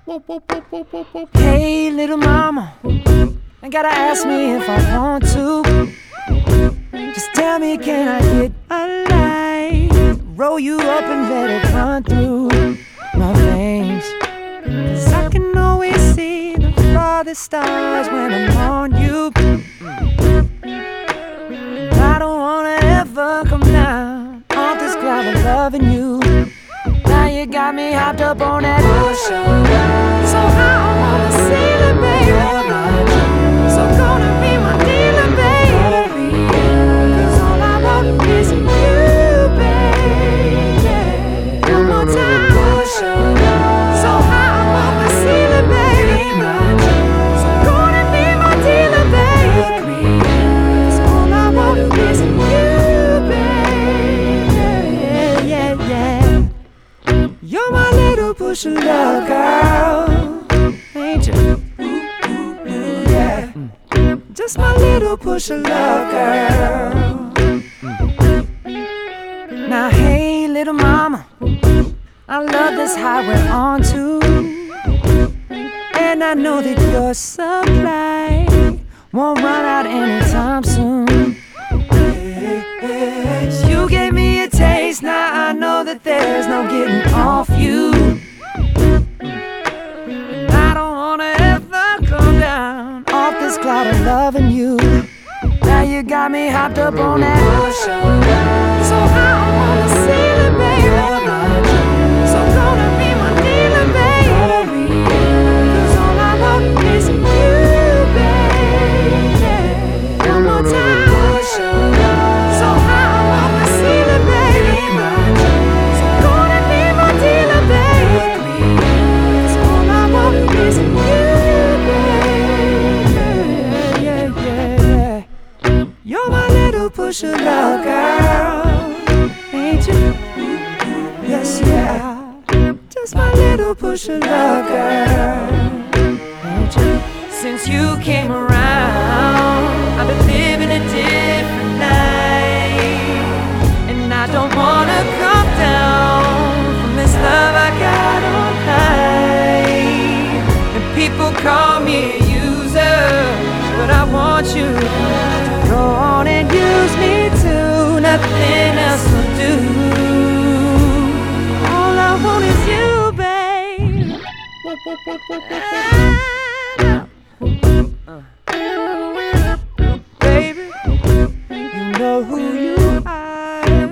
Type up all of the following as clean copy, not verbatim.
Hey, little mama, you gotta ask me if I want to. Just tell me, can I get a light? Roll you up and let it run through my veins. 'Cause I can always see the farthest stars when I'm on you. I don't wanna ever come down off this cloud of loving you. Now you got me hopped up on that ocean. So I wanna sail it, baby. So gonna be my dealer, baby. 'Cause all I want is you, baby. One more time. So I wanna sail it, baby. So gonna be my dealer, baby. 'Cause all I want is you, baby. Yeah, yeah. You're my little push of love, girl, ain't you? Yeah, just my little push of love, girl. Now, hey, little mama, I love this highway on too. And I know that your supply won't run out anytime soon. You gave me a taste, now I know that there's no getting off you. And I don't wanna ever come down off this cloud of loving you. Now you got me hopped up on that ocean. So I wanna sail it, baby. So gonna be my dealer, baby. 'Cause all I want is you, baby. One more time. So I wanna sail it, baby. So gonna be my dealer, baby. 'Cause all I want is you, baby. Yeah, yeah, yeah. You're my little push of love, girl, ain't you? Yes, yeah. Just my little push of love, girl, ain't you? Since you came around, I've been living a different life. And I don't wanna come down from this love I got on high. And people call me a user, but I want you to go on and use me too. Nothing else will do. All I want is you, babe. Baby, you know who you are.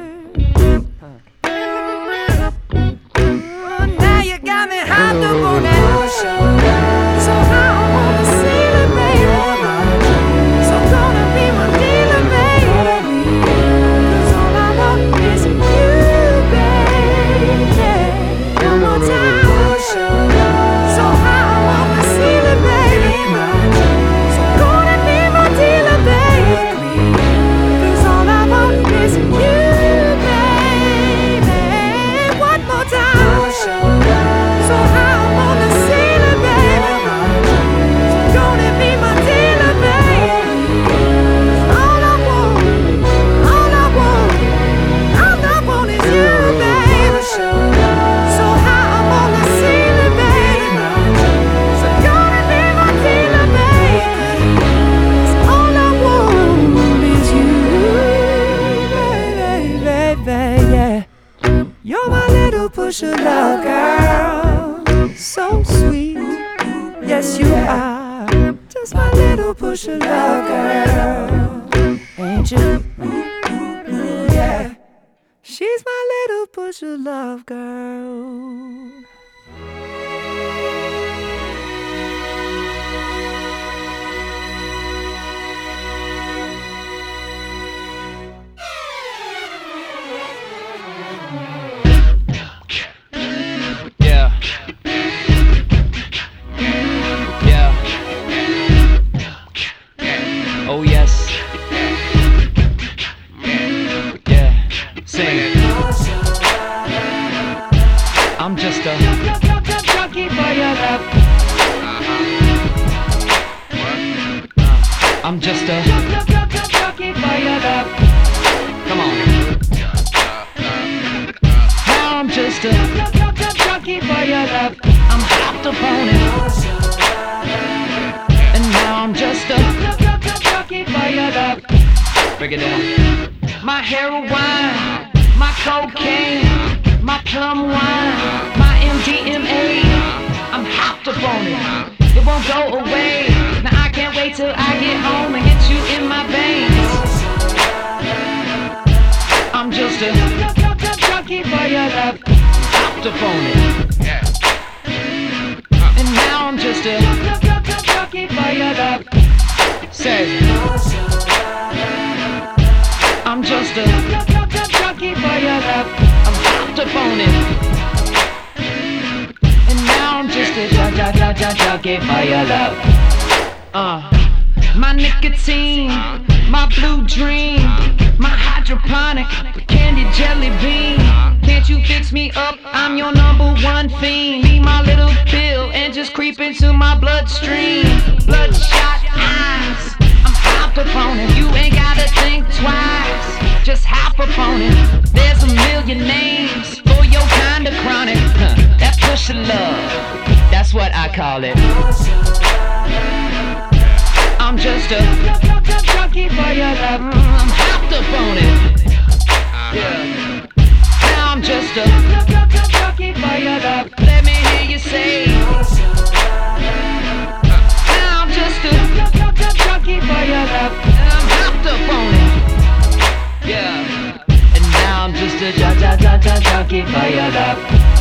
Now you got me hopped up on that ocean. So I wanna sail it, baby. So gonna be my dealer, baby. 'Cause all I want is you, baby. One more time. So I wanna sail it, baby. So gonna be my dealer, baby. 'Cause all I want is you, baby. One more time. So I wanna sail it, baby. So gonna be my dealer, baby. 'Cause all I want is you, baby. So I wanna sail it, baby. So gonna be my dealer, baby. 'Cause all I want is you, baby, yeah. You're my little push of love, girl, so sweet. Yes, you are. Just my little push of love, girl, ain't you? Yeah, she's my little push of love, girl. Yeah. Yeah. Oh yes. Yeah. Sing it. I'm just a junkie for your love. I'm just a junkie for your love. Come on. Now I'm just a junkie for your love. I'm hopped up on break it down. My heroin, my cocaine, my plum wine, my MDMA. I'm hopped up on it. It won't go away. Now I can't wait till I get home and get you in my veins. I'm just a junkie for your love. Hopped up on it. And now I'm just a junkie for your love. Say, I'm just a junkie for your love. I'm hopped up on it. And now I'm just a junkie for your love. My nicotine, my blue dream, my hydroponic candy jelly bean. Can't you fix me up? I'm your #1 fiend. Be my little pill and just creep into my bloodstream. Bloodshot eyes, I'm hopped up on it. You ain't gotta think twice, just hop up on it. There's a million names for your kind of chronic. That pusha love, that's what I call it. I'm just a junkie for your love. I'm hopped up on it. Yeah. Now I'm just a junkie for your love. Let me hear you say. Now I'm just a junkie for your love. And I'm hopped up on it. Yeah. And now I'm just a junkie for your love.